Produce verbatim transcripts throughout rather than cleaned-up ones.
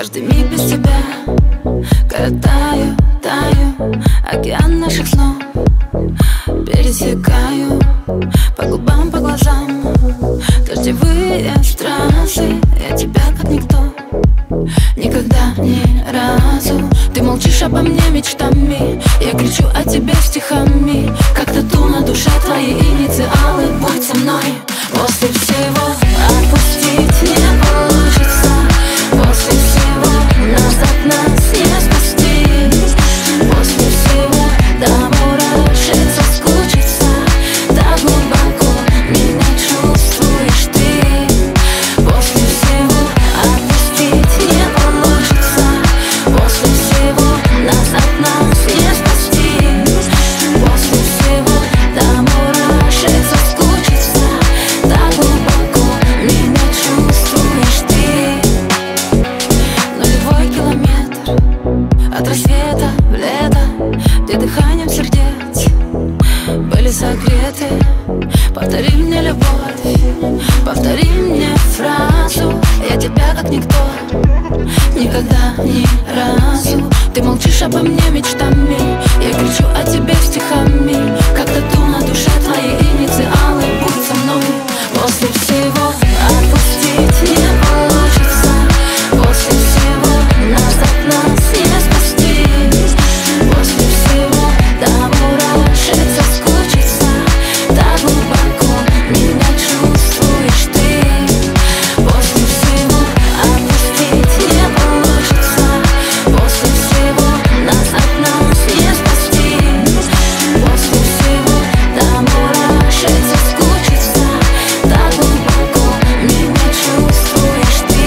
Каждый миг без тебя коротаю, таю, океан наших снов пересекаю по губам, по глазам. Дождевые страсты, я тебя как никто. Никогда, ни разу ты молчишь обо мне мечтами. Я кричу о тебе стихами, как тату на душе твои инициалы. Будь со мной, после всего отпустить не получится. После всего назад нас не спасти. После всего до мурашек соскучиться. Так глубоко меня чувствуешь ты. После всего отпустить не получится. После всего назад нас не спасти. После всего до мурашек соскучиться. Так глубоко меня чувствуешь ты. Нулевой километр от рассвета в лето, где дыханием сердец были согреты. Повтори мне любовь, повтори мне фразу. Я тебя как никто. Никогда, ни разу ты молчишь обо мне мечтами. Я кричу о тебе стихами, как тату на душе твои инициалы. Будь со мной, после всего отпустить не получится. После всего назад нас не спасти. После всего до мурашек соскучиться. Так глубоко меня чувствуешь ты. После всего отпустить не получится. После всего назад нас не спасти. После всего до мурашек соскучиться. Так глубоко меня чувствуешь ты.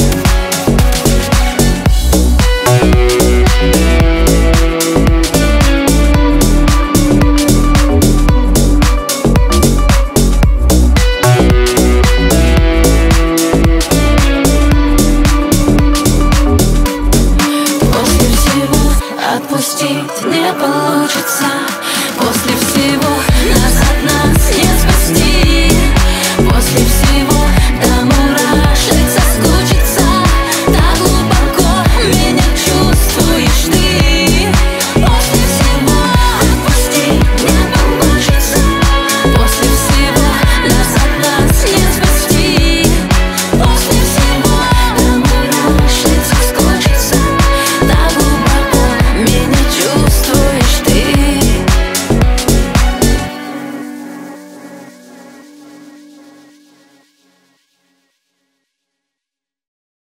После всего отпустить не получится. После всего назад нас не спасти. После всего